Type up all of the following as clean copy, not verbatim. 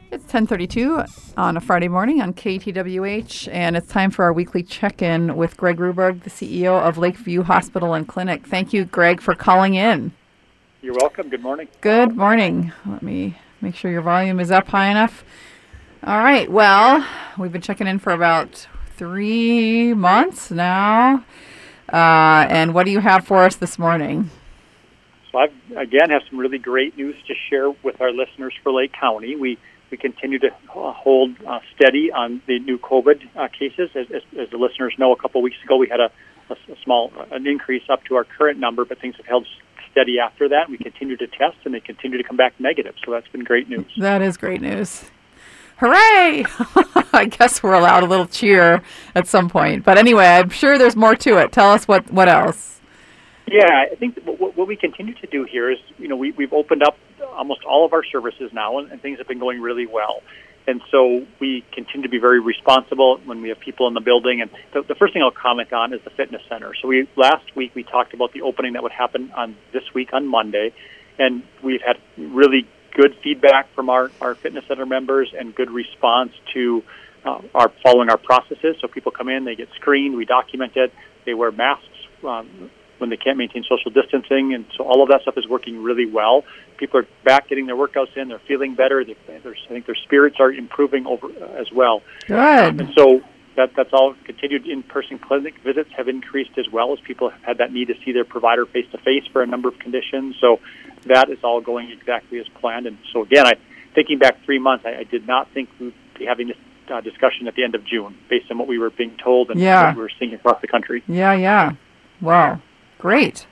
It's 10:32 on a Friday morning on KTWH, and it's time for our weekly check-in with Greg Ruberg, the CEO of Lakeview Hospital and Clinic. Thank you, Greg, for calling in. You're welcome. Good morning. Good morning. Let me make sure your volume is up high enough. All right. Well, we've been checking in for about 3 months now. And what do you have for us this morning? So I, again, have some really great news to share with our listeners for Lake County. We continue to hold steady on the new COVID cases. As the listeners know, a couple weeks ago we had a small increase up to our current number, but things have held steady after that. We continue to test, and they continue to come back negative. So that's been great news. That is great news. Hooray! I guess we're allowed a little cheer at some point. But anyway, I'm sure there's more to it. Tell us what else. Yeah, I think what we continue to do here is, we've opened up almost all of our services now, and things have been going really well. And so we continue to be very responsible when we have people in the building. And the first thing I'll comment on is the fitness center. So last week we talked about the opening that would happen on this week on Monday, and we've had really good feedback from our fitness center members and good response to our following our processes. So people come in, they get screened, we document it, they wear masks when they can't maintain social distancing, and so all of that stuff is working really well. People are back getting their workouts in, they're feeling better, I think their spirits are improving over as well. Good. And so that's all continued. In-person clinic visits have increased as well, as people have had that need to see their provider face-to-face for a number of conditions. So that is all going exactly as planned. And so again, thinking back 3 months, I did not think we'd be having this discussion at the end of June, based on what we were being told and what we were seeing across the country. Yeah. Wow. Great.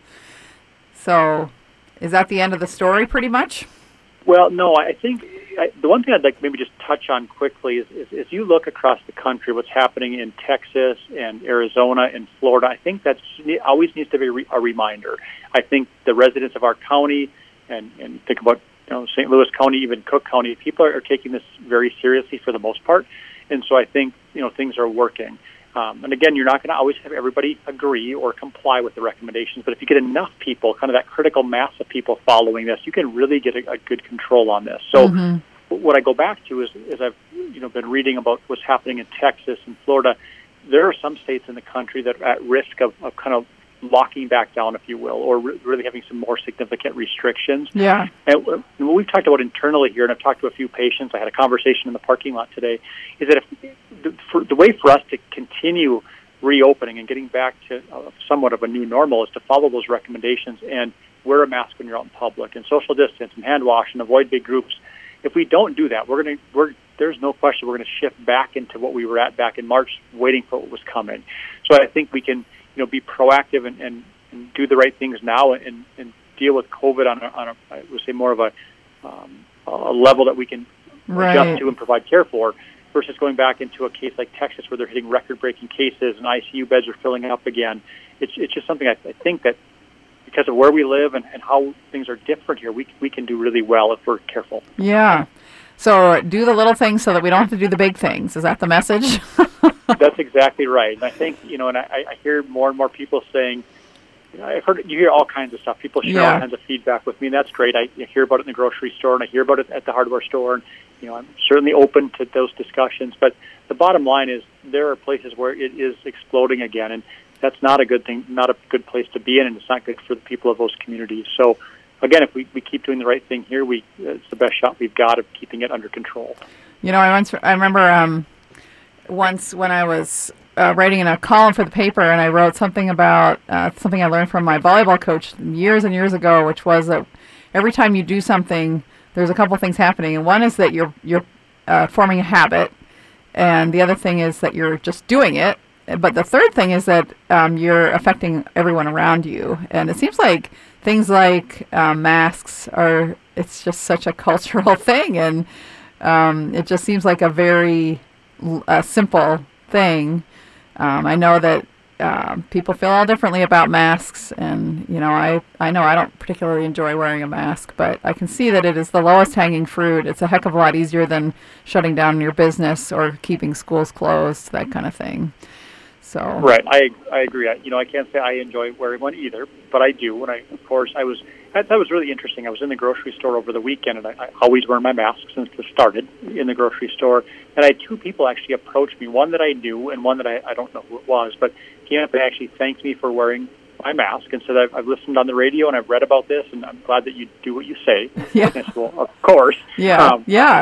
So is that the end of the story pretty much? Well, no, I think the one thing I'd like to maybe just touch on quickly is as you look across the country, what's happening in Texas and Arizona and Florida, I think that always needs to be a reminder. I think the residents of our county and think about St. Louis County, even Cook County, people are taking this very seriously for the most part. And so I think things are working. And again, you're not going to always have everybody agree or comply with the recommendations, but if you get enough people, kind of that critical mass of people following this, you can really get a good control on this. So what I go back to is I've been reading about what's happening in Texas and Florida. There are some states in the country that are at risk of kind of locking back down, if you will, or really having some more significant restrictions. Yeah. And what we've talked about internally here, and I've talked to a few patients, I had a conversation in the parking lot today, is that the way for us to continue reopening and getting back to somewhat of a new normal is to follow those recommendations and wear a mask when you're out in public and social distance and hand wash and avoid big groups. If we don't do that, there's no question we're going to shift back into what we were at back in March, waiting for what was coming. So I think we can be proactive and do the right things now and deal with COVID on a I would say more of a level that we can adjust to and provide care for, versus going back into a case like Texas where they're hitting record-breaking cases and ICU beds are filling up again. It's just something I think that because of where we live and how things are different here, we can do really well if we're careful. Yeah. So do the little things so that we don't have to do the big things. Is that the message? That's exactly right. And I think, and I hear more and more people saying, you hear all kinds of stuff. People share all kinds of feedback with me, and that's great. I hear about it in the grocery store, and I hear about it at the hardware store, and, I'm certainly open to those discussions. But the bottom line is there are places where it is exploding again, and that's not a good thing, not a good place to be in, and it's not good for the people of those communities. So, again, if we keep doing the right thing here, it's the best shot we've got of keeping it under control. I remember once when I was writing in a column for the paper, and I wrote something about something I learned from my volleyball coach years and years ago, which was that every time you do something, there's a couple things happening, and one is that you're forming a habit, and the other thing is that you're just doing it. But the third thing is that you're affecting everyone around you, and it seems like things like masks it's just such a cultural thing, and it just seems like a very simple thing. I know that people feel all differently about masks, and I know I don't particularly enjoy wearing a mask, but I can see that it is the lowest hanging fruit. It's a heck of a lot easier than shutting down your business or keeping schools closed, that kind of thing. So right, I agree. I can't say I enjoy wearing one either, but I do. And I was that was really interesting. I was in the grocery store over the weekend, and I always wear my mask since this started in the grocery store. And I had two people actually approach me, one that I knew and one that I don't know who it was, but came up and actually thanked me for wearing my mask and said, I've listened on the radio and I've read about this, and I'm glad that you do what you say. Yeah. And I said, well, of course. Yeah.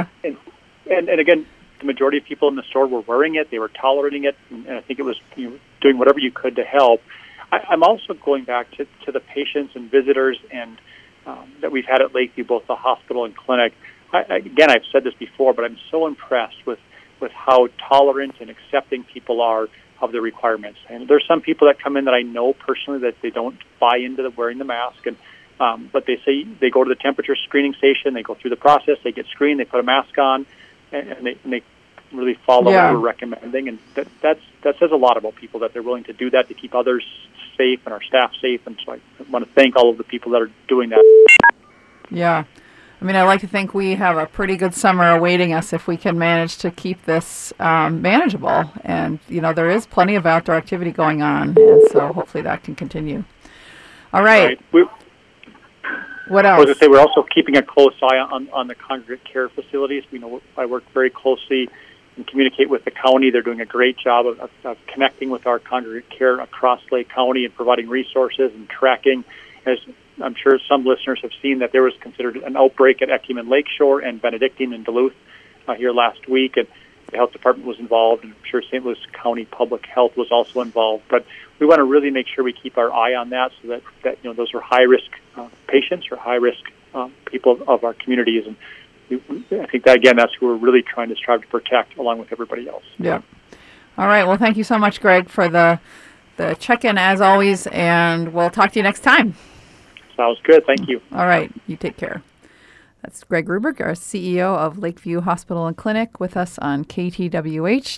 And again, the majority of people in the store were wearing it. They were tolerating it, and I think it was doing whatever you could to help. I'm also going back to the patients and visitors and that we've had at Lakeview, both the hospital and clinic. Again, I've said this before, but I'm so impressed with how tolerant and accepting people are of the requirements. And there's some people that come in that I know personally that they don't buy into wearing the mask, and but they say they go to the temperature screening station, they go through the process, they get screened, they put a mask on, and they really follow what we're recommending. And that says a lot about people, that they're willing to do that to keep others safe and our staff safe. And so I want to thank all of the people that are doing that. Yeah. I mean, I like to think we have a pretty good summer awaiting us if we can manage to keep this manageable. And, there is plenty of outdoor activity going on, and so hopefully that can continue. All right. What else? I was going to say, we're also keeping a close eye on the congregate care facilities. I work very closely and communicate with the county. They're doing a great job of connecting with our congregate care across Lake County and providing resources and tracking. As I'm sure some listeners have seen, that there was considered an outbreak at Ecumen Lakeshore and Benedictine in Duluth here last week, and the health department was involved, and I'm sure St. Louis County Public Health was also involved. But we want to really make sure we keep our eye on that, so that those are high-risk patients or high-risk people of our communities. And I think that, again, that's who we're really trying to strive to protect along with everybody else. Yeah. All right. Well, thank you so much, Greg, for the check-in as always, and we'll talk to you next time. Sounds good. Thank you. All right. You take care. That's Greg Ruberg, our CEO of Lakeview Hospital and Clinic, with us on KTWH.